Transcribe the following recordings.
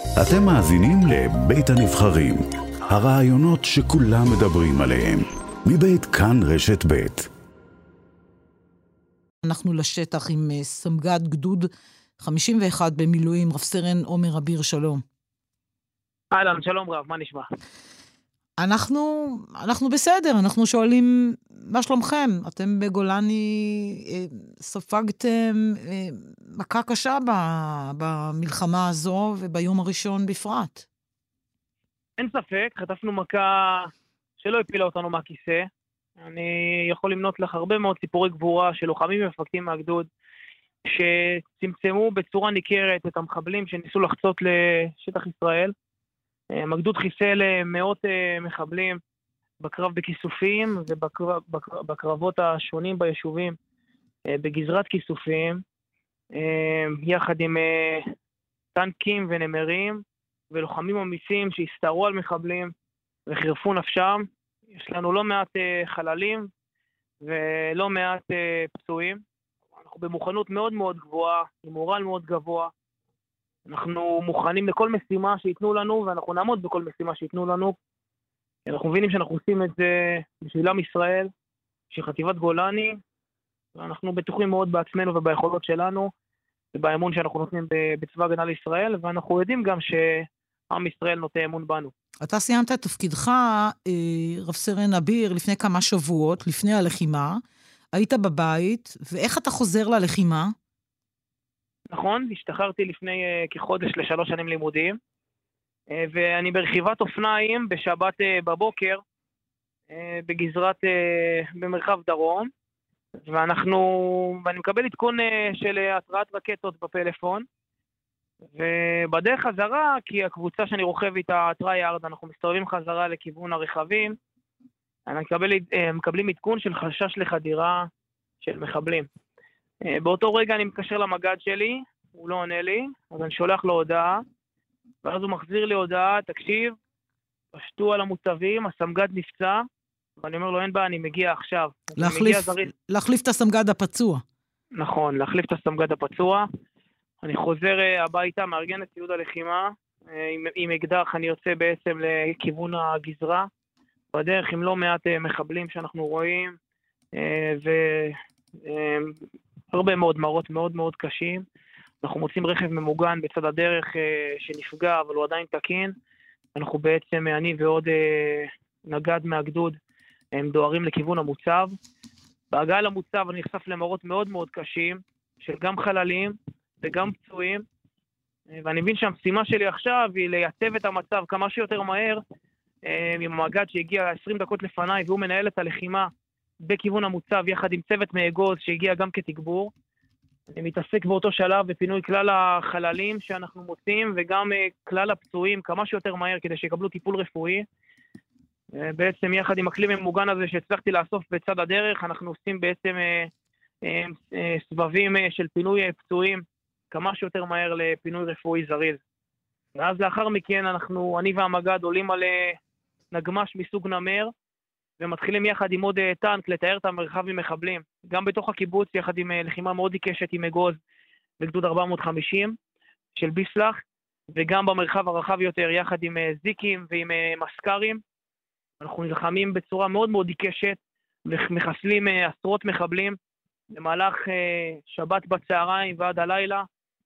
אתם מאזינים לבית הנבחרים, הרעיונות שכולם מדברים עליהם, מבית כאן רשת בית. אנחנו לשטח עם סמג"ד גדוד 51 במילואים, רב סרן עומר אביר, שלום. אהלן, שלום רב, מה נשמע? אנחנו בסדר, אנחנו שואלים מה שלומכם? אתם בגולני ספגתם מכה קשה במלחמה הזו וביום הראשון בפרט. אין ספק, חטפנו מכה שלא הפילה אותנו מהכיסא. אני יכול למנות לך הרבה מאוד סיפורי גבורה של לוחמים ומפקדים מהגדוד שצמצמו בצורה ניכרת את המחבלים שניסו לחצות לשטח ישראל. הגדוד חיסל מאות מחבלים בקרב בכיסופים ובקרבות השונים ביישובים בגזרת כיסופים, יחד עם טנקים ונמרים ולוחמים אמיצים שהסתערו על מחבלים וחירפו נפשם. יש לנו לא מעט חללים ולא מעט פצועים. אנחנו במוכנות מאוד מאוד גבוהה, עם מורל מאוד גבוה. אנחנו מוכנים לכל משימה שיתנו לנו, ואנחנו נעמוד בכל משימה שיתנו לנו. אנחנו מבינים שאנחנו עושים את זה בשביל עם ישראל, בשביל חטיבת גולני, ואנחנו בטוחים מאוד בעצמנו וביכולות שלנו, ובאמון שאנחנו נותנים בצבא הגנה לישראל, ואנחנו יודעים גם שעם ישראל נוטה אמון בנו. אתה סיימת את תפקידך, רב סרן אביר, לפני כמה שבועות, לפני הלחימה, היית בבית, ואיך אתה חוזר ללחימה? נכון, השתחררתי לפני כחודש ל3 שנים לימודים, ואני ברכיבת אופניים בשבת בבוקר, במרחב דרום, ואני מקבל עדכון של התרעת רקטות בפלאפון, ובדרך חזרה, כי הקבוצה שאני רוכב איתה, טרייארד, אנחנו מסתובבים חזרה לכיוון הרכבים, מקבלים עדכון של חשש לחדירה של מחבלים. באותו רגע אני מקשר למג"ד שלי, הוא לא עונה לי, אז אני שולח לו הודעה, ואז הוא מחזיר לי הודעה, תקשיב, פשטו על המוצבים, הסמג"ד נפצע, ואני אומר לו, אין בעיה, אני מגיע עכשיו. להחליף את הסמג"ד הפצוע. נכון, להחליף את הסמג"ד הפצוע. אני חוזר הביתה, מארגן את ציוד הלחימה, עם אקדח אני יוצא בעצם לכיוון הגזרה, בדרך עם לא מעט מחבלים שאנחנו רואים, הרבה מאוד מראות מאוד מאוד קשים. אנחנו מוצאים רכב ממוגן בצד הדרך שנפגע, אבל הוא עדיין תקין. אנחנו בעצם, אני ועוד נגד מהגדוד, הם דוהרים לכיוון המוצב. בהגעה למוצב אני נחשף למראות מאוד מאוד קשים, של גם חללים וגם פצועים. ואני מבין שהמשימה שלי עכשיו היא לייצב את המצב כמה שיותר מהר, עם המג"ד שהגיע 20 דקות לפניי, והוא מנהל את הלחימה בכיוון המוצב, יחד עם צוות מאגוז שהגיע גם כתגבור. אני מתעסק באותו שלב בפינוי כלל החללים שאנחנו מוצאים, וגם כלל הפצועים כמה שיותר מהר כדי שיקבלו טיפול רפואי. בעצם יחד עם הכלי ממוגן הזה שהצלחתי לאסוף בצד הדרך, אנחנו עושים בעצם סבבים של פינוי פצועים כמה שיותר מהר לפינוי רפואי זריז. ואז לאחר מכן אני והמג"ד עולים על נגמש מסוג נמר, ומתחילים יחד עם עוד טנק לתאר את המרחב עם מחבלים, גם בתוך הקיבוץ, יחד עם לחימה מאוד עיקשת עם אגוז בגדוד 450 של ביסלח, וגם במרחב הרחב יותר, יחד עם זיקים ועם מסקרים. אנחנו נלחמים בצורה מאוד מאוד עיקשת, ומחסלים עשרות מחבלים, במהלך שבת בצהריים ועד הלילה,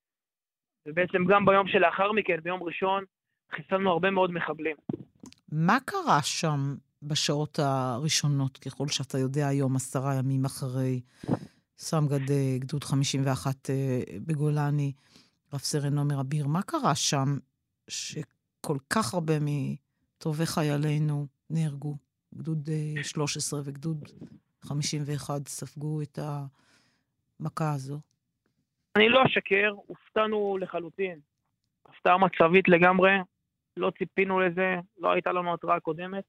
ובעצם גם ביום שלאחר מכן, ביום ראשון, חיסלנו הרבה מאוד מחבלים. מה קרה שם בשעות הראשונות, ככל שאתה יודע היום, 10 ימים אחרי סמג"ד גדוד 51 בגולני, רב סרן עומר אביר, מה קרה שם שכל כך הרבה מטובי חיילינו נהרגו? גדוד 13 וגדוד 51 ספגו את המכה הזו. אני לא אשקר, הופתענו לחלוטין. הפתעה מצבית לגמרי, לא ציפינו לזה, לא הייתה לנו התראה קודמת.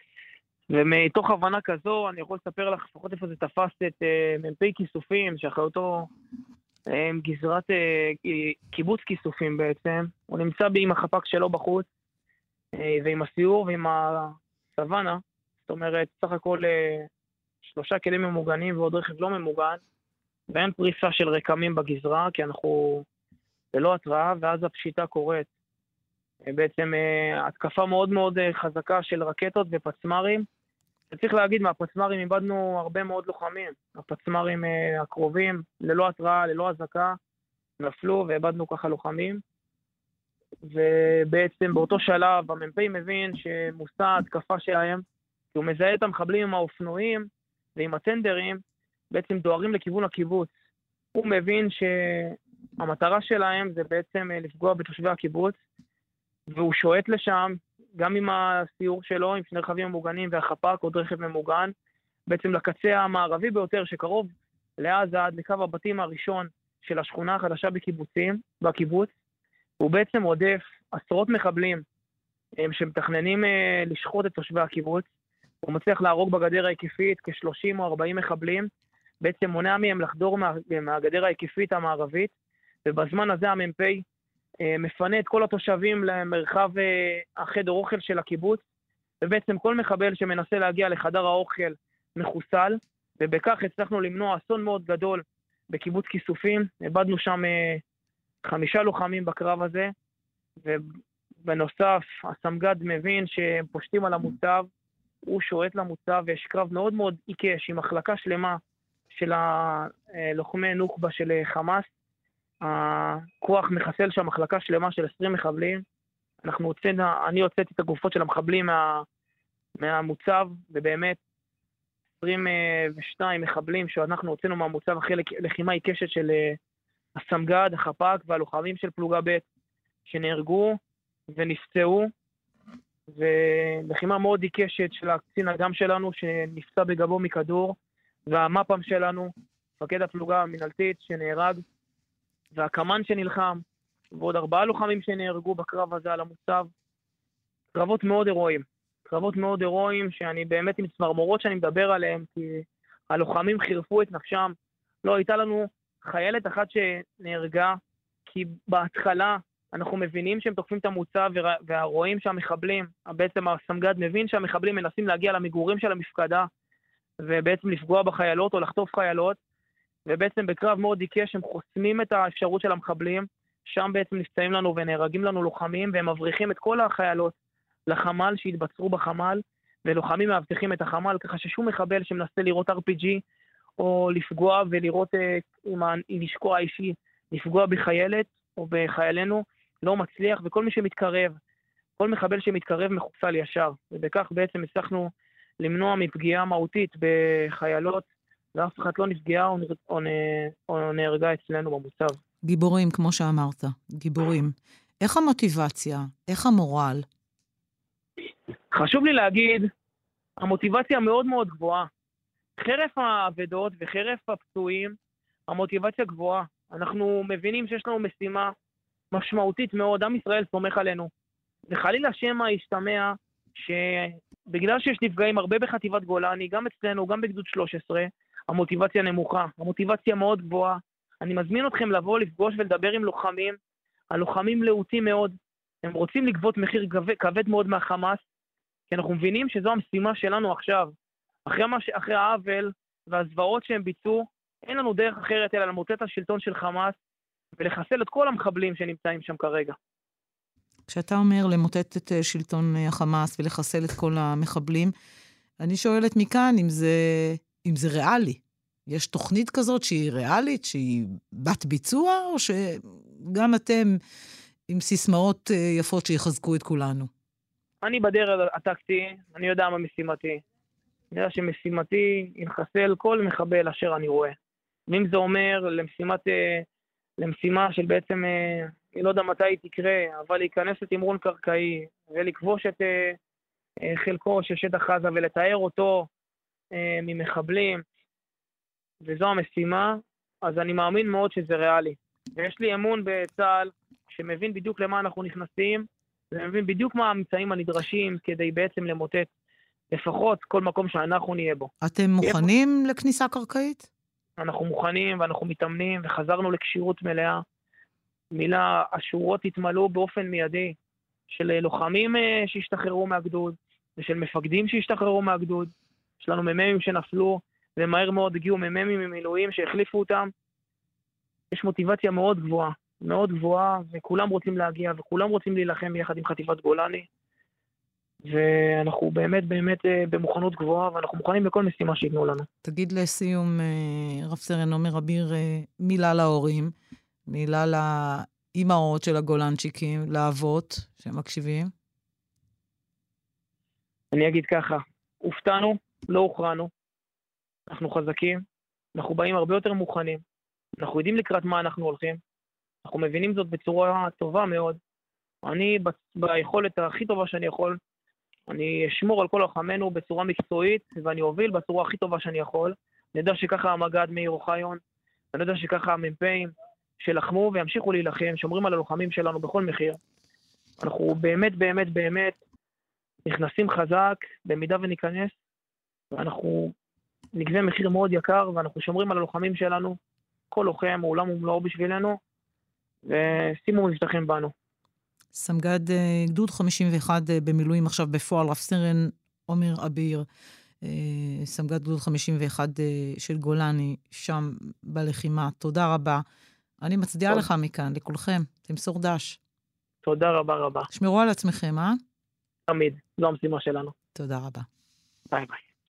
ומתוך הבנה כזו, אני יכול לספר לך לפחות איפה זה תפס את מ"פ כיסופים, שאחריותו גזרת קיבוץ כיסופים בעצם. הוא נמצא עם החפ"ק שלו בחוץ, ועם הסיור ועם הסוואנה. זאת אומרת, סך הכל 3 כלים ממוגנים ועוד רכב לא ממוגן, ואין פריסה של רקמים בגזרה, כי אנחנו ללא התראה, ואז הפשיטה קורית. בעצם התקפה מאוד מאוד חזקה של רקטות ופצמרים. צריך להגיד, מהפצמרים איבדנו הרבה מאוד לוחמים. הפצמרים הקרובים, ללא התראה, ללא הזקה, נפלו ואיבדנו ככה לוחמים. ובעצם באותו שלב המ"פ מבין שמושא ההתקפה שלהם, כי הוא מזהה את המחבלים עם האופנועים ועם הטנדרים, בעצם דוהרים לכיוון הקיבוץ. הוא מבין שהמטרה שלהם זה בעצם לפגוע בתושבי הקיבוץ, והוא שועט לשם, גם עם הסיור שלו, עם שני רכבים ממוגנים והחפ"ק, עוד רכב ממוגן, בעצם לקצה המערבי ביותר שקרוב לעזה, עד לקו הבתים הראשון של השכונה החדשה בקיבוץ. הוא בעצם רודף עשרות מחבלים שמתכננים לשחוט את תושבי הקיבוץ. הוא מצליח להרוג בגדר ההיקפית כ-30 או 40 מחבלים, בעצם מונע מהם לחדור מהגדר ההיקפית המערבית, ובזמן הזה המ"פ מפנה את כל התושבים למרחב החדר אוכל של הקיבוץ, ובעצם כל מחבל שמנסה להגיע לחדר האוכל מחוסל, ובכך הצלחנו למנוע אסון מאוד גדול בקיבוץ כיסופים. איבדנו שם 5 לוחמים בקרב הזה, ובנוסף הסמג"ד מבין שהם פושטים על המוצב, הוא שועט למוצב, ויש קרב מאוד מאוד עיקש עם מחלקה שלמה של הלוחמי נוח'בה של חמאס. הכוח מחסל שם מחלקה שלמה של 20 מחבלים. אני הוצאתי את הגופות של המחבלים מהמוצב, ובאמת 22 מחבלים שאנחנו הוצאנו מהמוצב אחרי לחימה עיקשת של הסמג"ד, החפ"ק והלוחמים של פלוגה ב' שנהרגו ונפצעו, ולחימה מאוד עיקשת של הקצין אדם שלנו שנפצע בגבו מכדור, והמפ"ם שלנו, מפקד הפלוגה המנהלתית שנהרג, והקמן שנלחם, ועוד 4 לוחמים שנהרגו בקרב הזה על המוצב. קרבות מאוד הירואיים שאני באמת עם צמרמורות שאני מדבר עליהם, כי הלוחמים חירפו את נפשם. לא הייתה לנו חיילת אחת שנהרגה, כי בהתחלה אנחנו מבינים שהם תוקפים את המוצב, ורואים שהמחבלים, בעצם הסמג"ד מבין שהמחבלים מנסים להגיע למגורים של המפקדה, ובעצם לפגוע בחיילות או לחטוף חיילות, ובעצם בקרב מאוד עיקש הם חוסמים את האפשרות של המחבלים, שם בעצם נפצעים לנו ונהרגים לנו לוחמים, והם מבריחים את כל החיילות לחמ"ל שהתבצרו בחמ"ל, ולוחמים מאבטחים את החמ"ל, ככה ששום מחבל שמנסה לראות RPG, או לפגוע ולראות עם נשקו האישי, לפגוע בחיילת או בחיילנו, לא מצליח, וכל מי שמתקרב, כל מחבל שמתקרב מחוסל ישר, ובכך בעצם הצלחנו למנוע מפגיעה מהותית בחיילות, ואף אחד לא נפגעה או נהרגה אצלנו במוצב. גיבורים, כמו שאמרת, גיבורים. איך המוטיבציה? איך המורל? חשוב לי להגיד, המוטיבציה מאוד מאוד גבוהה. חרף העבדות וחרף הפצועים, המוטיבציה גבוהה. אנחנו מבינים שיש לנו משימה משמעותית מאוד, עם ישראל סומך עלינו. וחלילה שמא ישתמע שבגלל שיש נפגעים הרבה בחטיבת גולני, גם אצלנו, גם בגדוד 13, המוטיבציה נמוכה, המוטיבציה מאוד גבוהה. אני מזמין אתכם לבוא, לפגוש ולדבר עם לוחמים. הלוחמים להוטים מאוד, הם רוצים לגבות מחיר כבד מאוד מהחמאס, כי אנחנו מבינים שזו המשימה שלנו עכשיו. אחרי העוול והזוועות שהם ביצעו, אין לנו דרך אחרת אלא למוטט השלטון של חמאס, ולחסל את כל המחבלים שנמצאים שם כרגע. כשאתה אומר למוטט את שלטון החמאס ולחסל את כל המחבלים, אני שואלת מכאן אם זה ריאלי. יש תוכנית כזאת שהיא ריאלית, שהיא בת ביצוע, או שגם אתם עם סיסמאות יפות שיחזקו את כולנו? אני בדרך הטקטי, אני יודע מה משימתי. אני יודע שמשימתי היא לחסל כל מחבל אשר אני רואה. ואם זה אומר למשימה של בעצם, אני לא יודע מתי היא תקרה, אבל להיכנס לתמרון קרקעי ולכבוש את חלקו של שטח עזה ולתאר אותו ממחבלים, וזו המשימה, אז אני מאמין מאוד שזה ריאלי. ויש לי אמון בצה"ל שמבין בדיוק למה אנחנו נכנסים, ומבין בדיוק מה האמצעים הנדרשים כדי בעצם למוטט לפחות כל מקום שאנחנו נהיה בו. אתם מוכנים לכניסה קרקעית? אנחנו מוכנים ואנחנו מתאמנים וחזרנו לקשירות מלאה. השורות התמלאו באופן מיידי של לוחמים שהשתחררו מהגדוד, ושל מפקדים שהשתחררו מהגדוד. יש לנו מ"מים שנפלו, ומהר מאוד הגיעו מ"מים ממילואים שהחליפו אותם. יש מוטיבציה מאוד גבוהה, מאוד גבוהה, וכולם רוצים להגיע, וכולם רוצים להילחם יחד עם חטיבת גולני, ואנחנו באמת באמת במוכנות גבוהה, ואנחנו מוכנים בכל משימה שיתנו לנו. תגיד לסיום, רב סרן עומר אביר, מילה להורים, מילה לאימהות של הגולנצ'יקים, לאבות שמקשיבים. אני אגיד ככה, הופתענו, לא הוכרענו, אנחנו חזקים, אנחנו באים הרבה יותר מוכנים, אנחנו יודעים לקראת מה אנחנו הולכים, אנחנו מבינים זאת בצורה טובה מאוד. אני ביכולת הכי טובה שאני יכול, אני אשמור על כל לוחמינו בצורה מקצועית, ואני אוביל בצורה הכי טובה שאני יכול. אני יודע שככה המג"ד מאיר אוחיון, אני יודע שככה המ"פים שלחמו וימשיכו להילחם, שומרים על הלוחמים שלנו בכל מחיר. אנחנו באמת באמת באמת נכנסים חזק, במידה וניכנס, ואנחנו נגבה מחיר מאוד יקר, ואנחנו שומרים על הלוחמים שלנו, כל לוחם, עולם ומלואו בשבילנו, ושימו מבטחים בנו. סמג"ד גדוד 51 במילואים עכשיו בפועל, רב סרן עומר אביר, סמג"ד גדוד 51 של גולני, שם בלחימה. תודה רבה. אני מצדיעה לך מכאן, לכולכם. תמסור דש. תודה רבה רבה. שמרו על עצמכם, תמיד. זו המשימה שלנו. תודה רבה. ביי ביי.